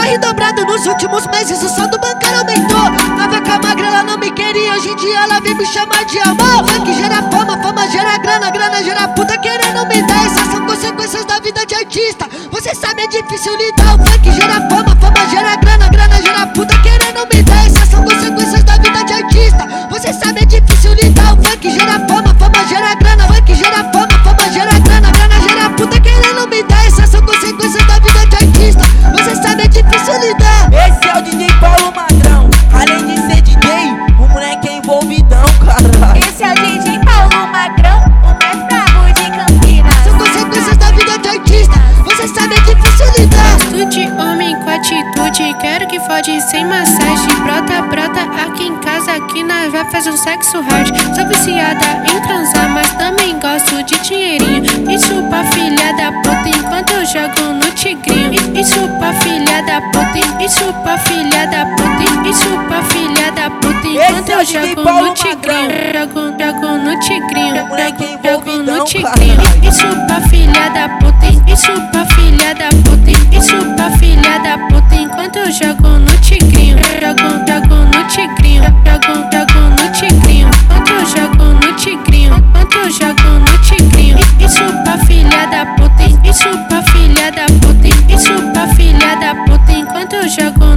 corre dobrado nos últimos meses, o saldo bancário aumentou. Tava com a magra, ela não me queria, hoje em dia ela vem me chamar de amor. Funk gera fama, fama gera grana, grana gera puta querendo me dar. Essas são consequências da vida de artista, você sabe é difícil lidar. O funk gera fama, fama gera grana, grana gera puta querendo me dar. Essas são consequências da vida de artista, você sabe é difícil lidar. O funk gera fama, fama gera grana, funk gera fama, fama gera grana, grana gera puta querendo me dar. Essas são consequências da vida de artista, você sabe é difícil lidar. Esse é o DJ Paulo Magrão, além de ser DJ, o moleque é envolvidão, caralho. Esse é o DJ Paulo Magrão, o mais brabo de Campinas. São consequências da vida de artista, você sabe é difícil lidar. Atitude, homem com atitude, quero que fode sem massagem. Brota, brota aqui em casa, que nós vai fazer um sexo hard. Sou viciada em transar, mas também gosto de dinheirinho. E chupa filha da puta enquanto eu jogo no tigrinho. E chupa filha da puta, e chupa filha da puta, e chupa filha da puta enquanto eu jogo no tigrinho. Jogo no tigrinho, jogo no tigrinho. E chupa filha da puta, e chupa filha da puta, e chupa filha da puta enquanto eu jogo no tigrinho. Jogo no tigrinho, jogo no tigrinho. Enquanto eu jogo no tigrinho, enquanto eu jogo no tigrinho. E chupa filha da puta, e chupa filha da puta, e chupa filha da puta enquanto eu jogo